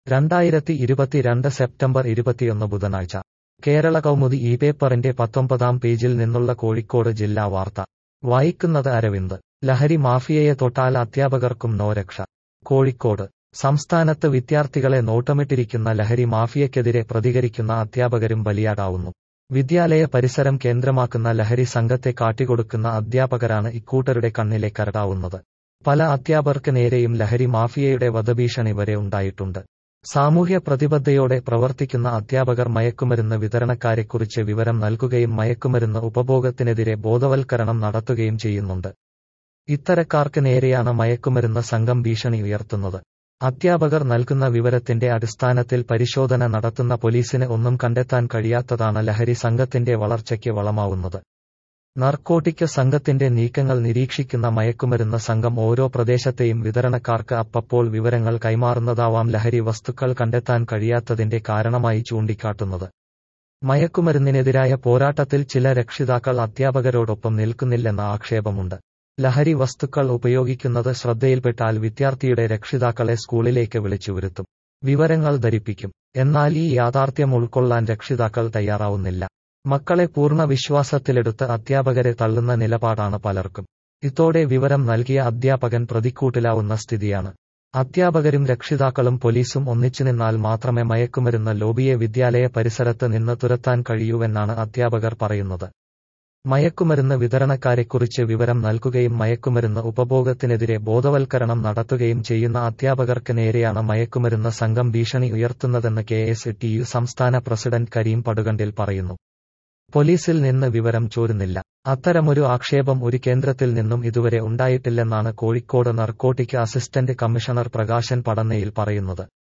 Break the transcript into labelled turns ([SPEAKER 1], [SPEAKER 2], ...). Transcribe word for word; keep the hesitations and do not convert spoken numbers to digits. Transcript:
[SPEAKER 1] രണ്ടായിരത്തി ഇരുപത്തിരണ്ട് സെപ്റ്റംബർ ഇരുപത്തിയൊന്ന് ബുധനാഴ്ച കേരള കൗമുദി ഈ പേപ്പറിന്റെ പത്തൊമ്പതാം പേജിൽ നിന്നുള്ള കോഴിക്കോട് ജില്ലാ വാർത്ത വായിക്കുന്നത് അരവിന്ദ്. ലഹരി മാഫിയയെ തൊട്ടാൽ അധ്യാപകർക്കും നോ രക്ഷ. കോഴിക്കോട് സംസ്ഥാനത്ത് വിദ്യാർത്ഥികളെ നോട്ടമിട്ടിരിക്കുന്ന ലഹരി മാഫിയയ്ക്കെതിരെ പ്രതികരിക്കുന്ന അധ്യാപകരും ബലിയാടാവുന്നു. വിദ്യാലയ പരിസരം കേന്ദ്രമാക്കുന്ന ലഹരി സംഘത്തെ കാട്ടിക്കൊടുക്കുന്ന അധ്യാപകരാണ് ഇക്കൂട്ടരുടെ കണ്ണിലെ കരടാവുന്നത്. പല അധ്യാപകർക്ക് നേരെയും ലഹരി മാഫിയയുടെ വധഭീഷണി വരെ ഉണ്ടായിട്ടുണ്ട്. സാമൂഹ്യ പ്രതിബദ്ധതയോടെ പ്രവർത്തിക്കുന്ന അധ്യാപകർ മയക്കുമരുന്ന് വിതരണക്കാരെക്കുറിച്ച് വിവരം നൽകുകയും മയക്കുമരുന്ന് ഉപഭോഗത്തിനെതിരെ ബോധവൽക്കരണം നടത്തുകയും ചെയ്യുന്നുണ്ട്. ഇത്തരക്കാർക്ക് നേരെയാണ് മയക്കുമരുന്ന് സംഘം ഭീഷണി ഉയർത്തുന്നത്. അധ്യാപകർ നൽകുന്ന വിവരത്തിന്റെ അടിസ്ഥാനത്തിൽ പരിശോധന നടത്തുന്ന പോലീസിന് ഒന്നും കണ്ടെത്താൻ കഴിയാത്തതാണ് ലഹരി സംഘത്തിന്റെ വളർച്ചയ്ക്ക് വളമാവുന്നത്. നർക്കോട്ടിക് സംഘത്തിന്റെ നീക്കങ്ങൾ നിരീക്ഷിക്കുന്ന മയക്കുമരുന്ന് സംഘം ഓരോ പ്രദേശത്തെയും വിതരണക്കാർക്ക് അപ്പപ്പോൾ വിവരങ്ങൾ കൈമാറുന്നതാവാം ലഹരി വസ്തുക്കൾ കണ്ടെത്താൻ കഴിയാത്തതിന്റെ കാരണമായി ചൂണ്ടിക്കാട്ടുന്നത്. മയക്കുമരുന്നിനെതിരായ പോരാട്ടത്തിൽ ചില രക്ഷിതാക്കൾ അധ്യാപകരോടൊപ്പം നിൽക്കുന്നില്ലെന്ന ആക്ഷേപമുണ്ട്. ലഹരി വസ്തുക്കൾ ഉപയോഗിക്കുന്നത് ശ്രദ്ധയിൽപ്പെട്ടാൽ വിദ്യാർത്ഥിയുടെ രക്ഷിതാക്കളെ സ്കൂളിലേക്ക് വിളിച്ചുവരുത്തും. വിവരങ്ങൾ ധരിപ്പിക്കും. എന്നാൽ ഈ യാഥാർത്ഥ്യം ഉൾക്കൊള്ളാൻ രക്ഷിതാക്കൾ തയ്യാറാവുന്നില്ല. മക്കളെ പൂർണ്ണ വിശ്വാസത്തിലെടുത്ത് അധ്യാപകരെ തള്ളുന്ന നിലപാടാണ് പലർക്കും. ഇതോടെ വിവരം നൽകിയ അധ്യാപകൻ പ്രതിക്കൂട്ടിലാവുന്ന സ്ഥിതിയാണ്. അധ്യാപകരും രക്ഷിതാക്കളും പോലീസും ഒന്നിച്ചുനിന്നാൽ മാത്രമേ മയക്കുമരുന്ന് ലോബിയെ വിദ്യാലയ പരിസരത്ത് നിന്ന് തുരത്താൻ കഴിയൂവെന്നാണ് അധ്യാപകർ പറയുന്നത്. മയക്കുമരുന്ന് വിതരണക്കാരെക്കുറിച്ച് വിവരം നൽകുകയും മയക്കുമരുന്ന് ഉപഭോഗത്തിനെതിരെ ബോധവൽക്കരണം നടത്തുകയും ചെയ്യുന്ന അധ്യാപകർക്ക് നേരെയാണ് മയക്കുമരുന്ന് സംഘം ഭീഷണി ഉയർത്തുന്നതെന്ന് കെ എസ് ടി യു സംസ്ഥാന പ്രസിഡന്റ് കരീം പടുകണ്ടിൽ പറയുന്നു. പോലീസിൽ നിന്ന് വിവരം ചോരുന്നില്ല. അത്തരമൊരു ആക്ഷേപം ഒരു കേന്ദ്രത്തിൽ നിന്നും ഇതുവരെ ഉണ്ടായിട്ടില്ലെന്നാണ് Kozhikode narcotic assistant commissioner Prakashan പടന്നയിൽ പറയുന്നത്.